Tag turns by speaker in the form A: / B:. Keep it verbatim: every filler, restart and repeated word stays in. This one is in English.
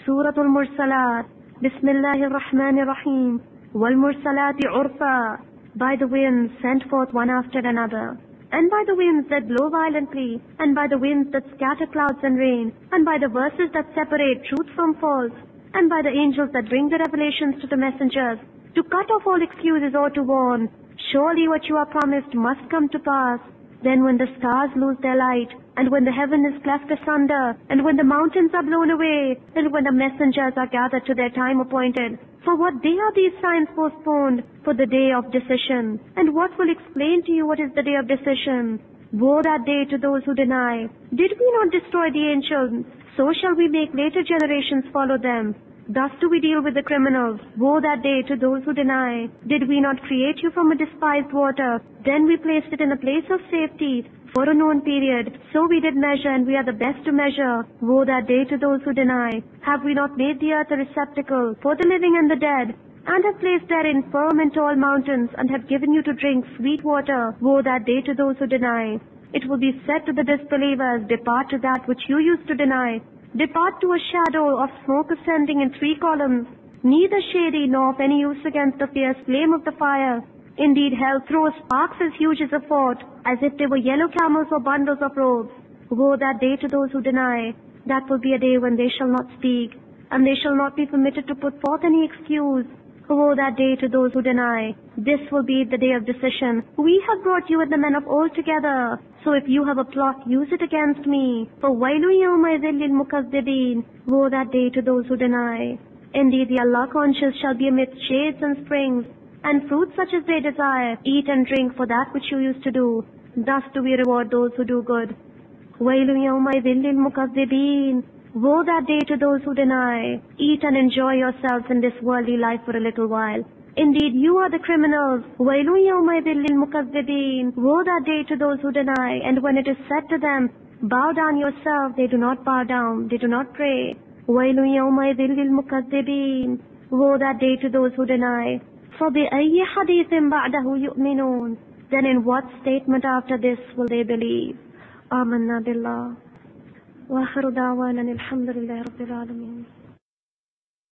A: Surah Al-Mursalat. Bismillahir Rahmanir Rahim. Wal-Mursalati Urfa. By the winds sent forth one after another. And by the winds that blow violently, and by the winds that scatter clouds and rain, and by the verses that separate truth from false, and by the angels that bring the revelations to the messengers, to cut off all excuses or to warn. Surely what you are promised must come to pass. Then when the stars lose their light, and when the heaven is cleft asunder, and when the mountains are blown away, and when the messengers are gathered to their time appointed, for what day are these signs postponed? For the day of decision. And what will explain to you what is the day of decision? Woe that day to those who deny. Did we not destroy the ancients? So shall we make later generations follow them. Thus do we deal with the criminals. Woe that day to those who deny. Did we not create you from a despised water? Then we placed it in a place of safety for a known period. So we did measure, and we are the best to measure. Woe that day to those who deny. Have we not made the earth a receptacle for the living and the dead, and have placed therein firm and tall mountains, and have given you to drink sweet water? Woe that day to those who deny. It will be said to the disbelievers, depart to that which you used to deny. Depart to a shadow of smoke ascending in three columns, neither shady nor of any use against the fierce flame of the fire. Indeed, hell throws sparks as huge as a fort, as if they were yellow camels or bundles of robes. Woe that day to those who deny. That will be a day when they shall not speak, and they shall not be permitted to put forth any excuse. Woe that day to those who deny. This will be the day of decision. We have brought you and the men of old together. So if you have a plot, use it against me. For wailu yawmaidhin lil mukazzibin. Woe that day to those who deny. Indeed, the Allah conscious shall be amidst shades and springs, and fruits such as they desire. Eat and drink for that which you used to do. Thus do we reward those who do good. Wailu yawmaidhin lil mukazzibin. Woe that day to those who deny. Eat and enjoy yourselves in this worldly life for a little while. Indeed, you are the criminals. وَيْلٌ يَوْمَئِذٍ لِلْمُكَذِّبِينَ. Woe that day to those who deny. And when it is said to them, bow down yourself, they do not bow down, they do not pray. وَيْلٌ يَوْمَئِذٍ لِلْمُكَذِّبِينَ. Woe that day to those who deny. فَبِأَيِّ حَدِيثٍ بَعْدَهُ يُؤْمِنُونَ. Then in what statement after this will they believe? آمنا بالله. وآخر دعوانا الحمد لله رب العالمين.